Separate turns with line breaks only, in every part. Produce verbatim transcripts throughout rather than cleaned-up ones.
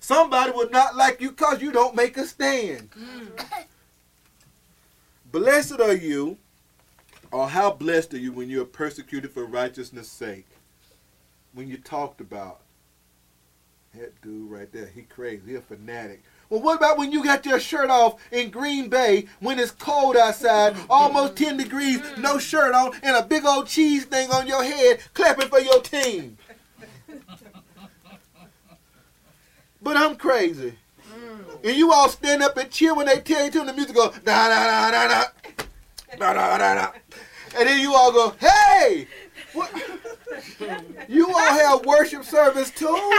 Somebody will not like you because you don't make a stand. Mm. Blessed are you, or how blessed are you when you are persecuted for righteousness' sake? When you talked about that dude right there, he crazy, he a fanatic. Well, what about when you got your shirt off in Green Bay when it's cold outside, almost ten degrees, no shirt on, and a big old cheese thing on your head, clapping for your team? But I'm crazy. And you all stand up and cheer when they tell you to, and the music goes, da da da da da, da da da da. And then you all go, hey! What? You all have worship service too?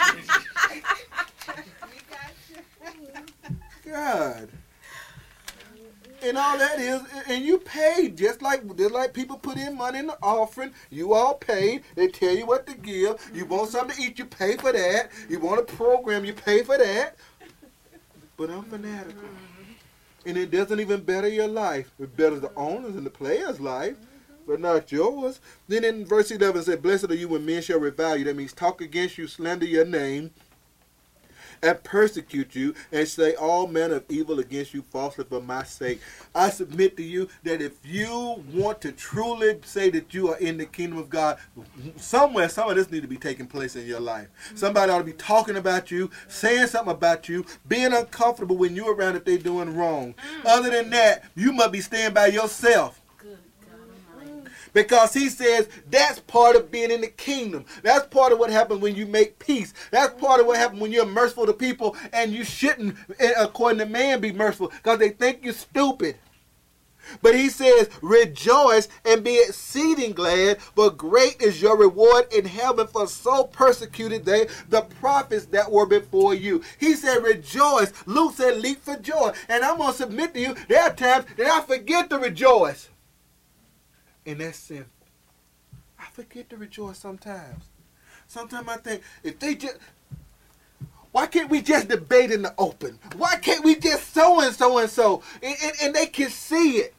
God. And all that is, and you paid just like just like people put in money in the offering. You all paid. They tell you what to give. You want something to eat, you pay for that. You want a program, you pay for that. But I'm fanatical. And it doesn't even better your life. It betters the owner's and the player's life, but not yours. Then in verse eleven it said, blessed are you when men shall revile you. That means talk against you, slander your name, and persecute you, and say all manner of evil against you falsely for my sake. I submit to you that if you want to truly say that you are in the kingdom of God, somewhere some of this needs to be taking place in your life. Somebody ought to be talking about you, saying something about you, being uncomfortable when you're around if they're doing wrong. Other than that, you must be staying by yourself. Because he says that's part of being in the kingdom. That's part of what happens when you make peace. That's part of what happens when you're merciful to people, and you shouldn't, according to man, be merciful because they think you're stupid. But he says, rejoice and be exceeding glad, for great is your reward in heaven, for so persecuted they the prophets that were before you. He said, rejoice. Luke said, leap for joy. And I'm going to submit to you, there are times that I forget to rejoice. And that's sinful. I forget to rejoice sometimes. Sometimes I think, if they just, why can't we just debate in the open? Why can't we just so and so and so? And, and, and they can see it.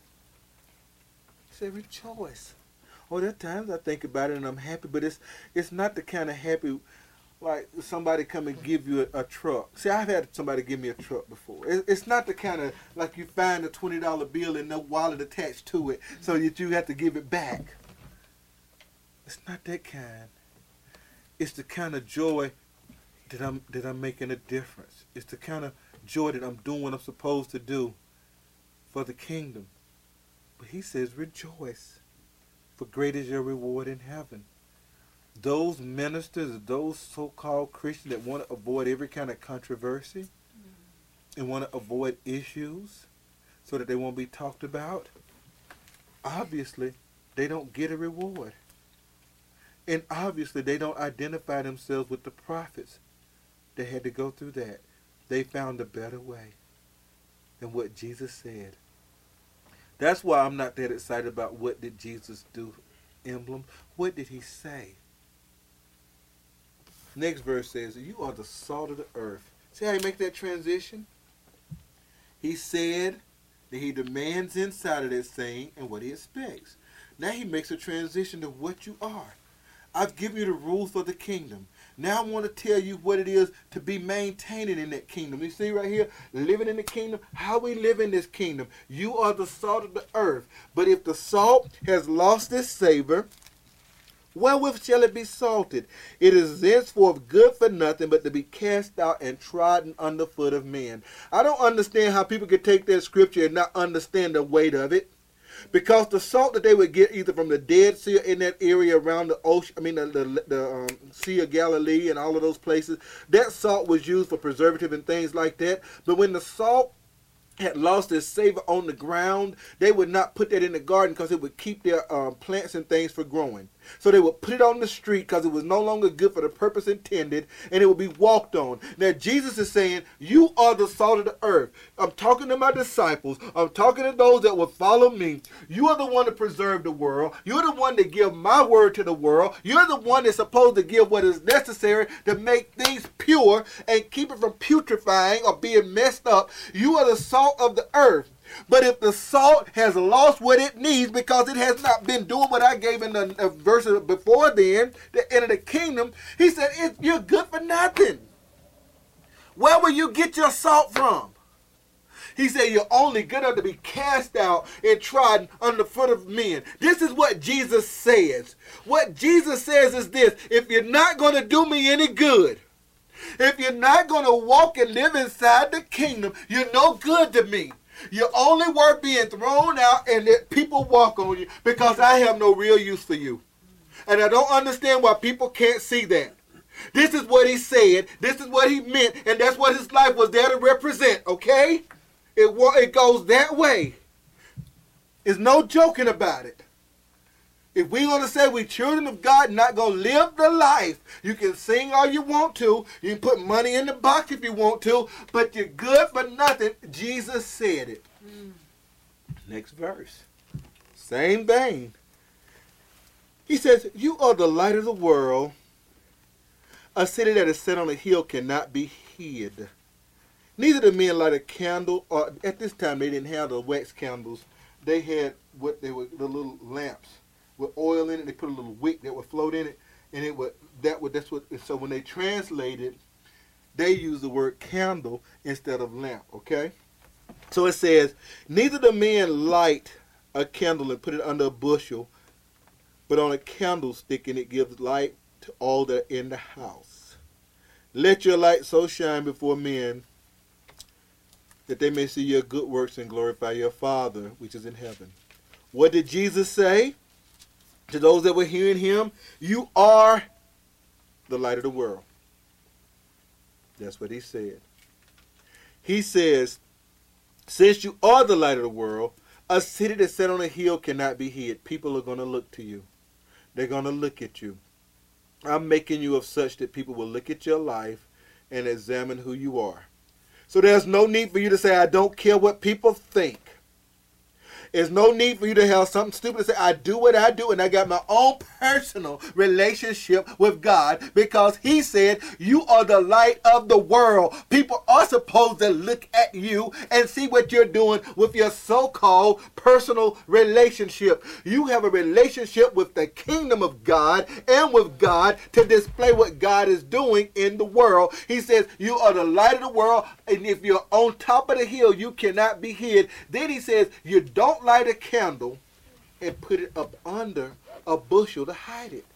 Say rejoice. Oh, there are times I think about it and I'm happy, but it's it's not the kind of happy like somebody come and give you a, a truck. See, I've had somebody give me a truck before. It, it's not the kind of, like you find a twenty dollar bill and no wallet attached to it so that you have to give it back. It's not that kind. It's the kind of joy that I'm, that I'm making a difference. It's the kind of joy that I'm doing what I'm supposed to do for the kingdom. But he says, rejoice, for great is your reward in heaven. Those ministers, those so-called Christians that want to avoid every kind of controversy mm-hmm. and want to avoid issues so that they won't be talked about, obviously they don't get a reward. And obviously they don't identify themselves with the prophets that had to go through that. They found a better way than what Jesus said. That's why I'm not that excited about what did Jesus do, emblem. What did he say? Next verse says, you are the salt of the earth. See how he makes that transition? He said that he demands inside of that saying and what he expects. Now he makes a transition to what you are. I've given you the rules for the kingdom. Now I want to tell you what it is to be maintaining in that kingdom. You see right here, living in the kingdom, how we live in this kingdom. You are the salt of the earth. But if the salt has lost its savor, wherewith shall it be salted? It is thenceforth good for nothing but to be cast out and trodden underfoot of men. I don't understand how people could take that scripture and not understand the weight of it. Because the salt that they would get either from the Dead Sea or in that area around the ocean, I mean the, the, the um, Sea of Galilee and all of those places, that salt was used for preservative and things like that. But when the salt had lost its savor on the ground, they would not put that in the garden because it would keep their um, plants and things from growing. So they would put it on the street because it was no longer good for the purpose intended, and it would be walked on. Now Jesus is saying, you are the salt of the earth. I'm talking to my disciples. I'm talking to those that will follow me. You are the one to preserve the world. You're the one to give my word to the world. You're the one that's supposed to give what is necessary to make things pure and keep it from putrefying or being messed up. You are the salt of the earth. But if the salt has lost what it needs because it has not been doing what I gave in the uh, verses before then, the end of the kingdom, he said, it, you're good for nothing. Where will you get your salt from? He said, you're only good enough to be cast out and trodden under the foot of men. This is what Jesus says. What Jesus says is this: if you're not going to do me any good, if you're not going to walk and live inside the kingdom, you're no good to me. You're only worth being thrown out and let people walk on you, because I have no real use for you. And I don't understand why people can't see that. This is what he said. This is what he meant. And that's what his life was there to represent, okay? It, it goes that way. There's no joking about it. If we're going to say we're children of God, not going to live the life, you can sing all you want to. You can put money in the box if you want to, but you're good for nothing. Jesus said it. Mm. Next verse. Same vein. He says, you are the light of the world. A city that is set on a hill cannot be hid. Neither do men light a candle, or at this time they didn't have the wax candles. They had what they were, the little lamps with oil in it. They put a little wick that would float in it, and it would that would that's what. So when they translated, they used the word candle instead of lamp. Okay, so it says, neither do men light a candle and put it under a bushel, but on a candlestick, and it gives light to all that are in the house. Let your light so shine before men that they may see your good works and glorify your Father which is in heaven. What did Jesus say to those that were hearing him? You are the light of the world. That's what he said. He says, since you are the light of the world, a city that's set on a hill cannot be hid. People are going to look to you. They're going to look at you. I'm making you of such that people will look at your life and examine who you are. So there's no need for you to say, I don't care what people think. There's no need for you to have something stupid to say, I do what I do, and I got my own personal relationship with God, because he said, you are the light of the world. People are supposed to look at you and see what you're doing with your so-called personal relationship. You have a relationship with the kingdom of God and with God to display what God is doing in the world. He says, you are the light of the world, and if you're on top of the hill, you cannot be hid. Then he says, you don't light a candle and put it up under a bushel to hide it.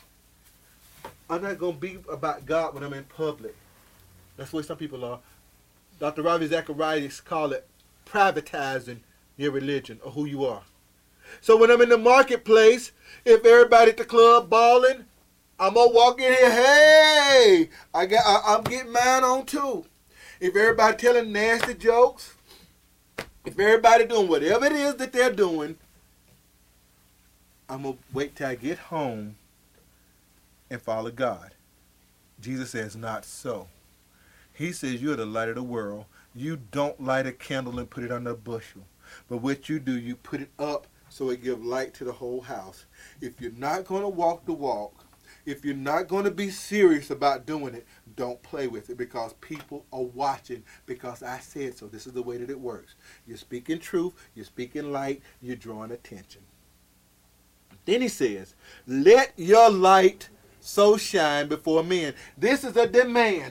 I'm not going to be about God when I'm in public. That's what some people are. Doctor Ravi Zacharias call it privatizing your religion or who you are. So when I'm in the marketplace, if everybody at the club balling, I'm going to walk in here, hey, I got, I, I'm getting mine on too. If everybody telling nasty jokes, if everybody doing whatever it is that they're doing, I'm going to wait till I get home and follow God. Jesus says, not so. He says, you're the light of the world. You don't light a candle and put it under a bushel. But what you do, you put it up so it gives light to the whole house. If you're not going to walk the walk, if you're not going to be serious about doing it, don't play with it, because people are watching, because I said so. This is the way that it works. You're speaking truth, you're speaking light, you're drawing attention. Then he says, let your light so shine before men. This is a demand.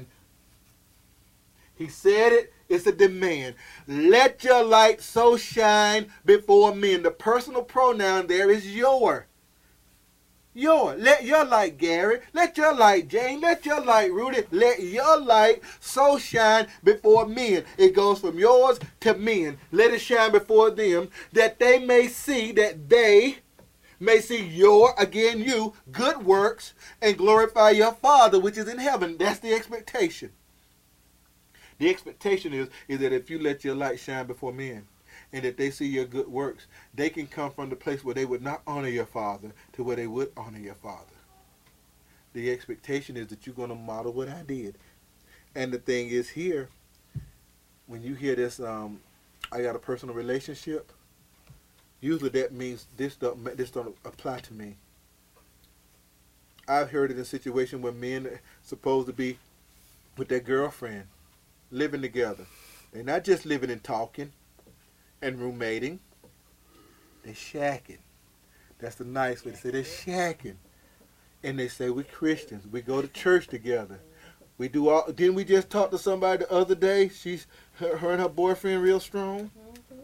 He said it, it's a demand. Let your light so shine before men. The personal pronoun there is your. Your. Let your light, Gary. Let your light, Jane. Let your light, Rudy. Let your light so shine before men. It goes from yours to men. Let it shine before them, that they may see, that they may see your, again you, good works, and glorify your Father which is in heaven. That's the expectation. The expectation is, is that if you let your light shine before men, and that they see your good works, they can come from the place where they would not honor your Father to where they would honor your Father. The expectation is that you're going to model what I did. And the thing is here, when you hear this, um, I got a personal relationship, usually that means this don't, this don't apply to me. I've heard it in a situation where men are supposed to be with their girlfriend, living together. They're not just living and talking and roommating. They're shacking. That's the nice way to say they're shacking. And they say, we're Christians. We go to church together. We do all. Didn't we just talk to somebody the other day? She's her, her and her boyfriend real strong.
Mm-hmm.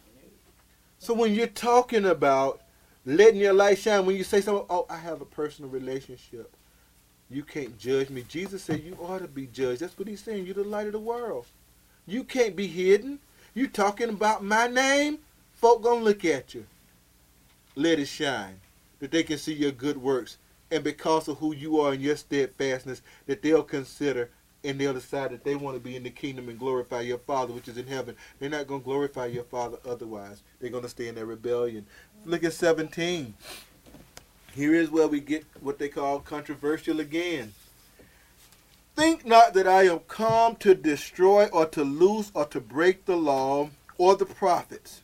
So when you're talking about letting your light shine, when you say something, oh, I have a personal relationship, you can't judge me. Jesus said you ought to be judged. That's what he's saying. You're the light of the world. You can't be hidden. You talking about my name, folk gonna look at you. Let it shine, that they can see your good works. And because of who you are and your steadfastness, that they'll consider and they'll decide that they want to be in the kingdom and glorify your Father which is in heaven. They're not going to glorify your Father otherwise. They're going to stay in their rebellion. Look at seventeen. Here is where we get what they call controversial again. Think not that I am come to destroy or to loose or to break the law or the prophets.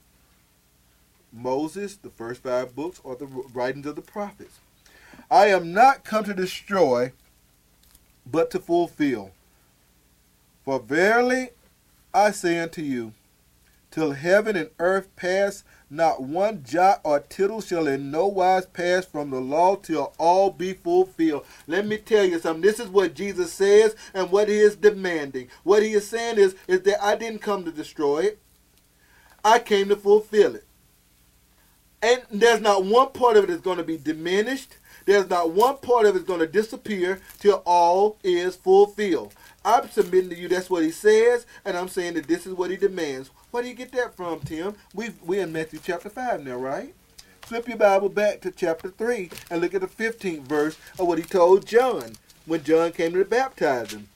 Moses, the first five books, or the writings of the prophets. I am not come to destroy, but to fulfill. For verily I say unto you, till heaven and earth pass, not one jot or tittle shall in no wise pass from the law till all be fulfilled. Let me tell you something. This is what Jesus says and what he is demanding. What he is saying is, is that I didn't come to destroy it. I came to fulfill it. And there's not one part of it that's going to be diminished. There's not one part of it that's going to disappear till all is fulfilled. I'm submitting to you that's what he says, and I'm saying that this is what he demands. Where do you get that from, Tim? We've, we're in Matthew chapter five now, right? Flip your Bible back to chapter three and look at the fifteenth verse of what he told John when John came to baptize him.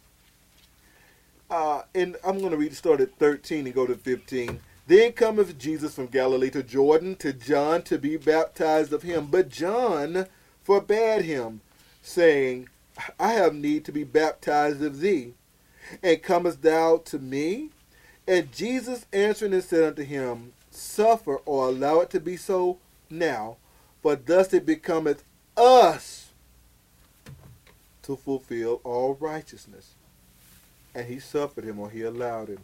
Uh, and I'm going to read, start at thirteen and go to fifteen. Then cometh Jesus from Galilee to Jordan to John to be baptized of him. But John forbade him, saying, I have need to be baptized of thee, and comest thou to me? And Jesus answering and said unto him, Suffer or allow it to be so now, for thus it becometh us to fulfill all righteousness. And he suffered him, or he allowed him.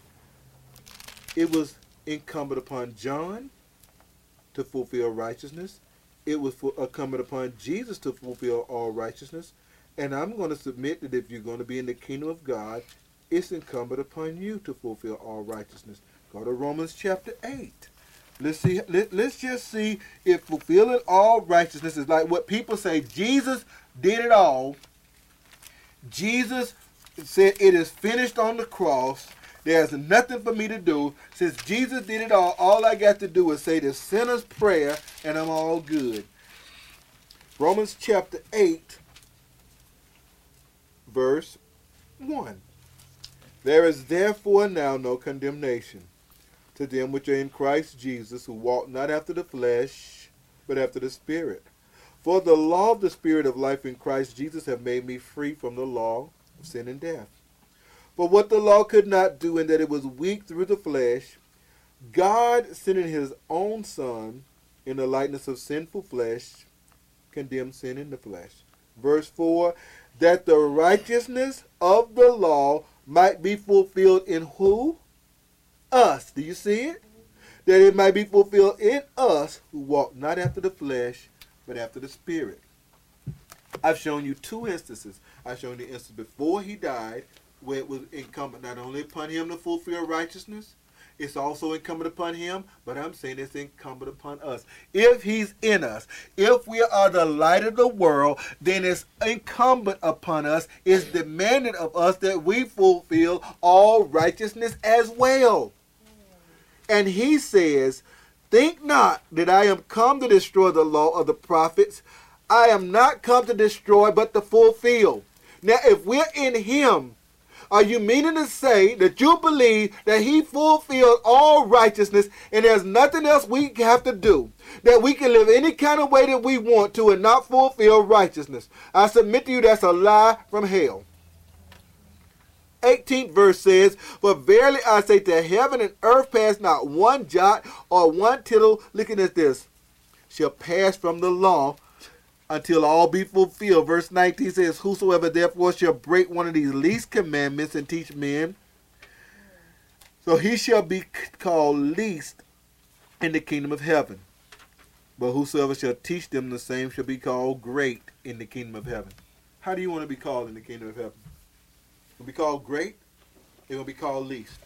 It was incumbent upon John to fulfill righteousness. It was incumbent upon Jesus to fulfill all righteousness. And I'm going to submit that if you're going to be in the kingdom of God, it's incumbent upon you to fulfill all righteousness. Go to Romans chapter eight. Let's see. Let, let's just see if fulfilling all righteousness is like what people say. Jesus did it all. Jesus said it is finished on the cross. There's nothing for me to do. Since Jesus did it all, all I got to do is say the sinner's prayer and I'm all good. Romans chapter eight, verse one. There is therefore now no condemnation to them which are in Christ Jesus, who walk not after the flesh, but after the Spirit. For the law of the Spirit of life in Christ Jesus have made me free from the law of sin and death. For what the law could not do, in that it was weak through the flesh, God, sending his own Son in the likeness of sinful flesh, condemned sin in the flesh. Verse four, that the righteousness of the law might be fulfilled in who? Us. Do you see it? That it might be fulfilled in us who walk not after the flesh, but after the Spirit. I've shown you two instances. I've shown you the instance before he died, where it was incumbent not only upon him to fulfill righteousness, it's also incumbent upon him, but I'm saying it's incumbent upon us. If he's in us, if we are the light of the world, then it's incumbent upon us, it's demanded of us that we fulfill all righteousness as well. And he says, think not that I am come to destroy the law of the prophets. I am not come to destroy, but to fulfill. Now, if we're in him, are you meaning to say that you believe that he fulfilled all righteousness and there's nothing else we have to do? That we can live any kind of way that we want to and not fulfill righteousness? I submit to you that's a lie from hell. eighteenth verse says, for verily I say to heaven and earth pass not one jot or one tittle, looking at this, shall pass from the law until all be fulfilled. Verse nineteen says, whosoever therefore shall break one of these least commandments and teach men, so he shall be called least in the kingdom of heaven. But whosoever shall teach them, the same shall be called great in the kingdom of heaven. How do you want to be called in the kingdom of heaven? They're going to be called great. They're going to be called least.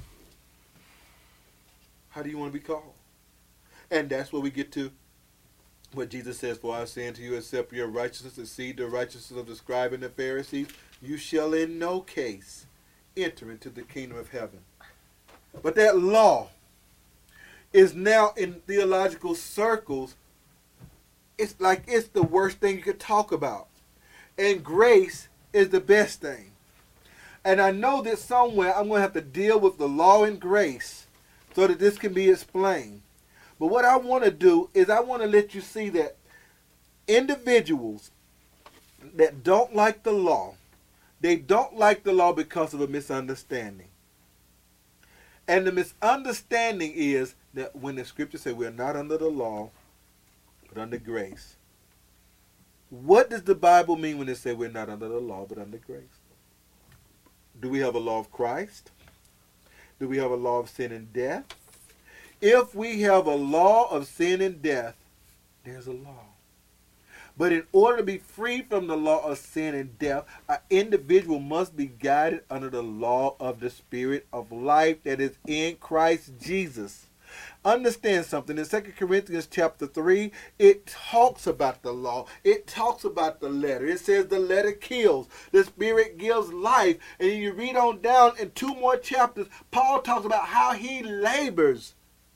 How do you want to be called? And that's where we get to what Jesus says, for I say unto you, except your righteousness exceed the righteousness of the scribes and the Pharisees, you shall in no case enter into the kingdom of heaven. But that law is now in theological circles, it's like it's the worst thing you could talk about. And grace is the best thing. And I know that somewhere I'm going to have to deal with the law and grace so that this can be explained. But what I want to do is I want to let you see that individuals that don't like the law, they don't like the law because of a misunderstanding. And the misunderstanding is that when the scripture says we're not under the law, but under grace. What does the Bible mean when it says we're not under the law, but under grace? Do we have a law of Christ? Do we have a law of sin and death? If we have a law of sin and death, there's a law. But in order to be free from the law of sin and death, an individual must be guided under the law of the Spirit of life that is in Christ Jesus. Understand something. In Second Corinthians chapter three, it talks about the law. It talks about the letter. It says the letter kills. The Spirit gives life. And you read on down in two more chapters, Paul talks about how he labors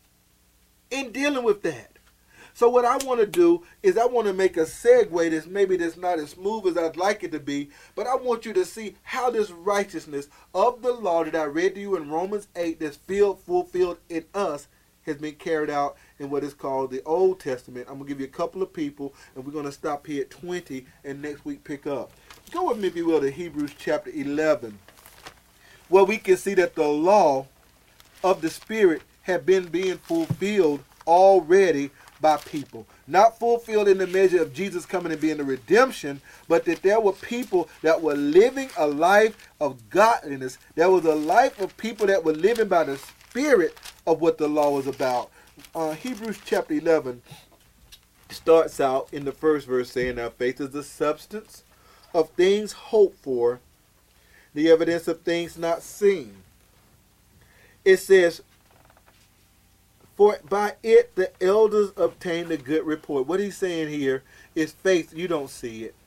in dealing with that. So what I want to do is I want to make a segue that's maybe that's not as smooth as I'd like it to be, but I want you to see how this righteousness of the law that I read to you in Romans eight that's filled, fulfilled in us has been carried out in what is called the Old Testament. I'm going to give you a couple of people, and we're going to stop here at twenty, and next week pick up. Go with me, if you will, to Hebrews chapter eleven, where we can see that the law of the Spirit had been being fulfilled already by people. Not fulfilled in the measure of Jesus coming and being the redemption, but that there were people that were living a life of godliness. There was a life of people that were living by the Spirit of what the law was about. Uh, Hebrews chapter eleven starts out in the first verse saying, "Now faith is the substance of things hoped for, the evidence of things not seen." It says, "For by it the elders obtained a good report." What he's saying here is faith. You don't see it.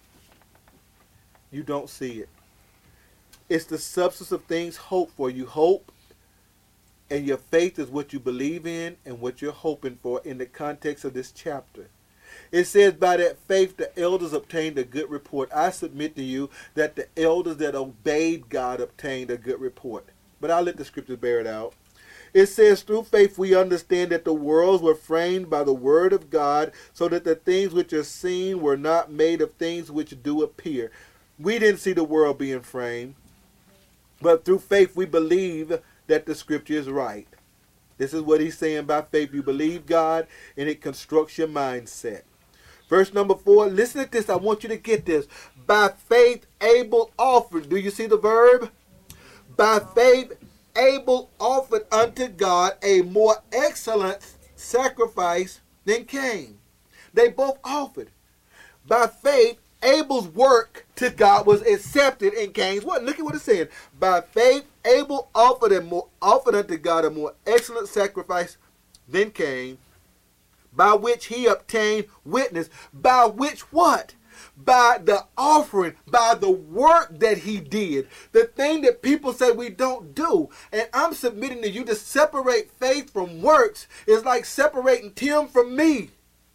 You don't see it. It's the substance of things hoped for. You hope, and your faith is what you believe in and what you're hoping for in the context of this chapter. It says, by that faith the elders obtained a good report. I submit to you that the elders that obeyed God obtained a good report. But I'll let the scriptures bear it out. It says, through faith we understand that the worlds were framed by the word of God, so that the things which are seen were not made of things which do appear. We didn't see the world being framed, but through faith we believe that the scripture is right. This is what he's saying. By faith you believe God, and it constructs your mindset. Verse number four, listen to this. I want you to get this. By faith Abel offered. Do you see the verb? By faith Abel offered unto God a more excellent sacrifice than Cain. They both offered. By faith, Abel's work to God was accepted in Cain's what? Look at what it said. By faith, Abel offered, a more, offered unto God a more excellent sacrifice than Cain, by which he obtained witness. By which what? By the offering, by the work that he did. The thing that people say we don't do. And I'm submitting to you to separate faith from works is like separating Tim from me.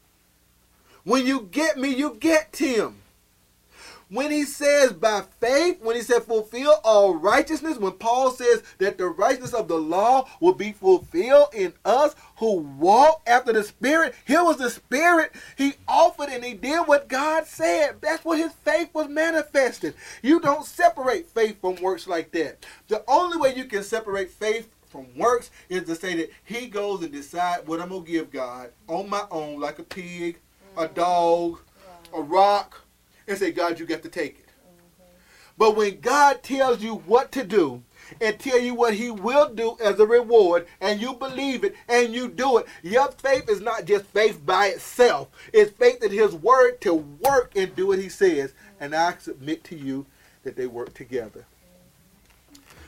When you get me, you get Tim. When he says by faith, when he said fulfill all righteousness, when Paul says that the righteousness of the law will be fulfilled in us who walk after the Spirit, here was the Spirit. He offered and he did what God said. That's what his faith was manifested. You don't separate faith from works like that. The only way you can separate faith from works is to say that he goes and decides what I'm going to give God on my own, like a pig, a dog, a rock, and say, God, you got to take it. Mm-hmm. But when God tells you what to do and tell you what he will do as a reward, and you believe it and you do it, your faith is not just faith by itself. It's faith in his word to work and do what he says. Mm-hmm. And I submit to you that they work together.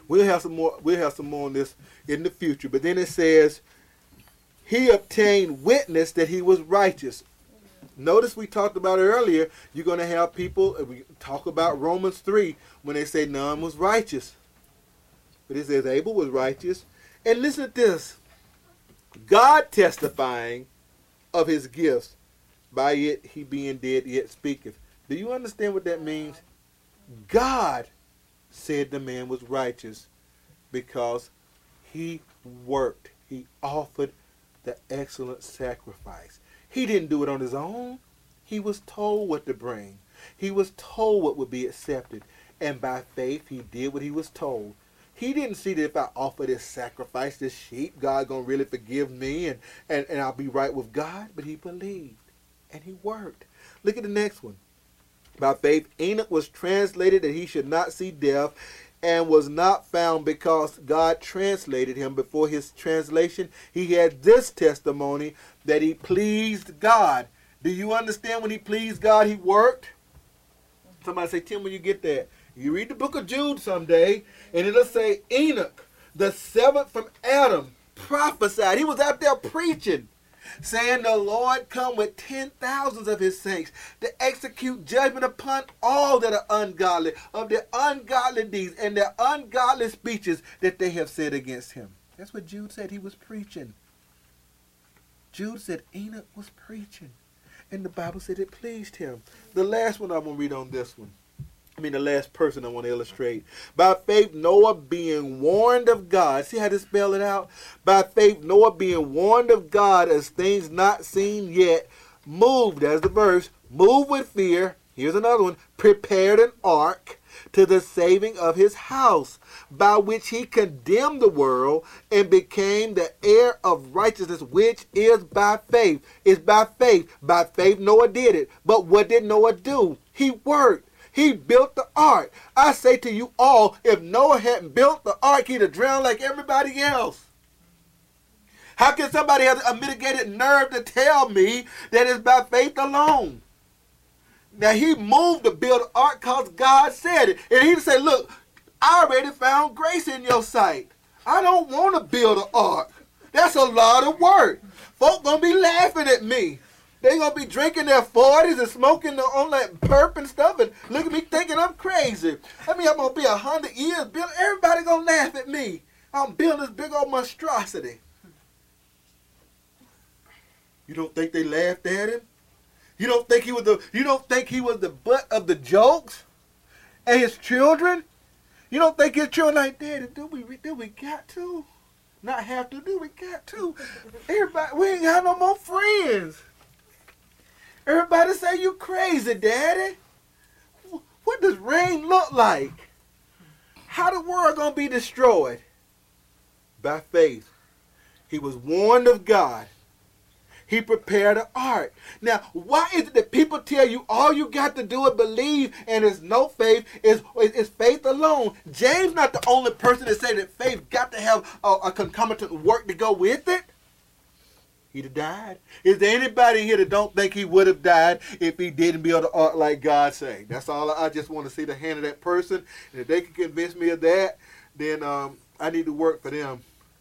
We'll have some more. We'll have some more on this in the future. But then it says, he obtained witness that he was righteous. Notice we talked about earlier. You're going to have people. We talk about Romans three when they say none was righteous. But it says Abel was righteous. And listen to this. God testifying of his gifts, by it he being dead yet speaketh. Do you understand what that means? God said the man was righteous because he worked. He offered the excellent sacrifice. He didn't do it on his own. He was told what to bring. He was told what would be accepted. And by faith, he did what he was told. He didn't see that if I offer this sacrifice, this sheep, God going to really forgive me and, and, and I'll be right with God. But he believed and he worked. Look at the next one. By faith, Enoch was translated that he should not see death, and was not found because God translated him. Before his translation, he had this testimony that he pleased God. Do you understand when he pleased God, he worked? Somebody say, Tim, when you get that, you read the book of Jude someday, and it'll say Enoch, the seventh from Adam, prophesied. He was out there preaching, saying the Lord come with ten thousands of his saints to execute judgment upon all that are ungodly, of their ungodly deeds and their ungodly speeches that they have said against him. That's what Jude said he was preaching. Jude said Enoch was preaching. And the Bible said it pleased him. The last one I'm going to read on this one. I mean, the last person I want to illustrate. By faith, Noah being warned of God. See how to spell it out? By faith, Noah being warned of God as things not seen yet, moved, as the verse, moved with fear. Here's another one. Prepared an ark to the saving of his house, by which he condemned the world and became the heir of righteousness, which is by faith. It's by faith. By faith, Noah did it. But what did Noah do? He worked. He built the ark. I say to you all, if Noah hadn't built the ark, he'd have drowned like everybody else. How can somebody have a mitigated nerve to tell me that it's by faith alone? Now, he moved to build an ark because God said it. And he'd say, look, I already found grace in your sight. I don't want to build an ark. That's a lot of work. Folk going to be laughing at me. They're going to be drinking their forties and smoking the, on that perp and stuff and look at me thinking I'm crazy. I mean, I'm going to be a hundred years building. Everybody going to laugh at me. I'm building this big old monstrosity. You don't think they laughed at him? You don't think he was the you don't think he was the butt of the jokes? And his children? You don't think his children like, Daddy, do we do we got to? Not have to, do we got to? Everybody, we ain't got no more friends. Everybody say you crazy, Daddy. What does rain look like? How the world gonna be destroyed? By faith. He was warned of God. He prepared an ark. Now, why is it that people tell you all you got to do is believe and there's no faith, is, is faith alone? James not the only person that say that faith got to have a, a concomitant work to go with it. He'd have died. Is there anybody here that don't think he would have died if he didn't build an ark like God say? That's all. I just want to see the hand of that person. And if they can convince me of that, then um, I need to work for them.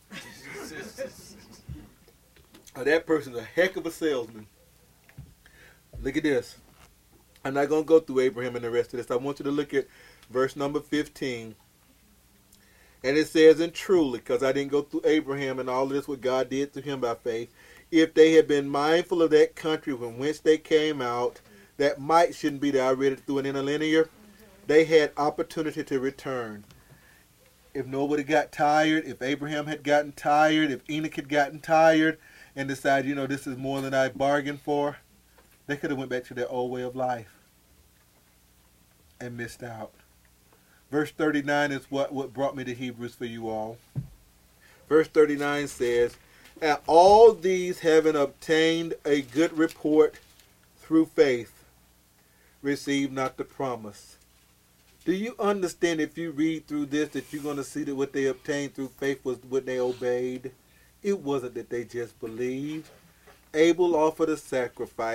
Oh, that person's a heck of a salesman. Look at this. I'm not going to go through Abraham and the rest of this. I want you to look at verse number fifteen. And it says, and truly, because I didn't go through Abraham and all of this, what God did to him by faith, if they had been mindful of that country from whence they came out, that might shouldn't be there. I read it through an interlinear. They had opportunity to return. If Noah would have got tired, if Abraham had gotten tired, if Enoch had gotten tired, and decided, you know, this is more than I bargained for, they could have went back to their old way of life and missed out. Verse thirty-nine is what, what brought me to Hebrews for you all. Verse thirty-nine says, and all these having obtained a good report through faith, receive not the promise. Do you understand if you read through this that you're going to see that what they obtained through faith was what they obeyed? It wasn't that they just believed. Abel offered a sacrifice.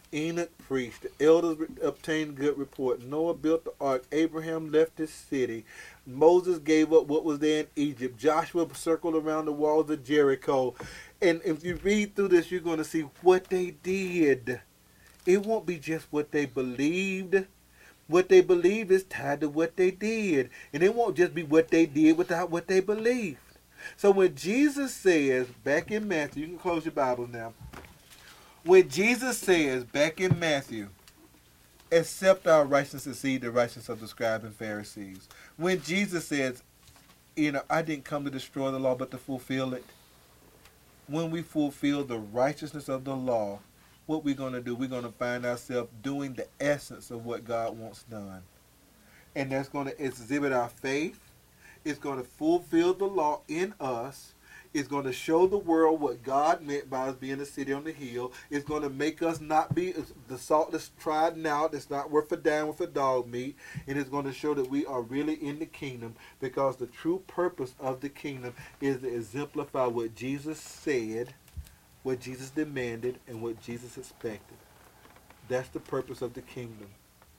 Enoch preached. The elders re- obtained good report. Noah built the ark. Abraham left his city. Moses gave up what was there in Egypt. Joshua circled around the walls of Jericho. And if you read through this, you're going to see what they did. It won't be just what they believed. What they believed is tied to what they did. And it won't just be what they did without what they believed. So when Jesus says, back in Matthew, you can close your Bibles now. When Jesus says, back in Matthew, except our righteousness exceed the righteousness of the scribes and Pharisees. When Jesus says, you know, I didn't come to destroy the law but to fulfill it. When we fulfill the righteousness of the law, what we're going to do, we're going to find ourselves doing the essence of what God wants done. And that's going to exhibit our faith. It's going to fulfill the law in us. It's going to show the world what God meant by us being a city on the hill. It's going to make us not be the salt that's trodden out, that's not worth a dime with a dog meat. And it's going to show that we are really in the kingdom, because the true purpose of the kingdom is to exemplify what Jesus said, what Jesus demanded, and what Jesus expected. That's the purpose of the kingdom.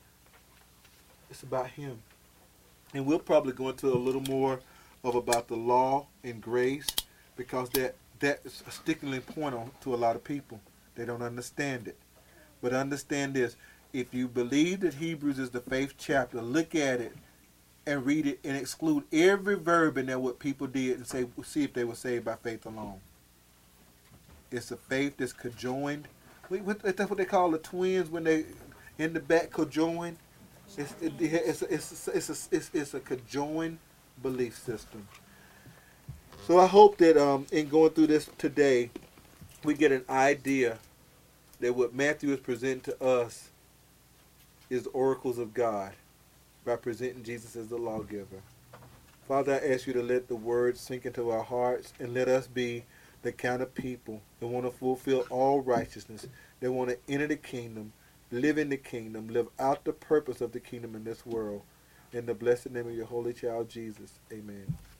It's about him. And we'll probably go into a little more of about the law and grace, because that that's a sticking point on to a lot of people. They don't understand it. But understand this. If you believe that Hebrews is the faith chapter, look at it and read it and exclude every verb in there what people did and say, see if they were saved by faith alone. It's a faith that's conjoined. That's what they call the twins when they in the back conjoined. It's, it, it's, a, it's, a, it's, a, it's, it's a conjoined belief system. So I hope that um, in going through this today, we get an idea that what Matthew is presenting to us is the oracles of God by presenting Jesus as the lawgiver. Father, I ask you to let the word sink into our hearts, and let us be the kind of people that want to fulfill all righteousness, that want to enter the kingdom, live in the kingdom, live out the purpose of the kingdom in this world. In the blessed name of your holy child, Jesus. Amen.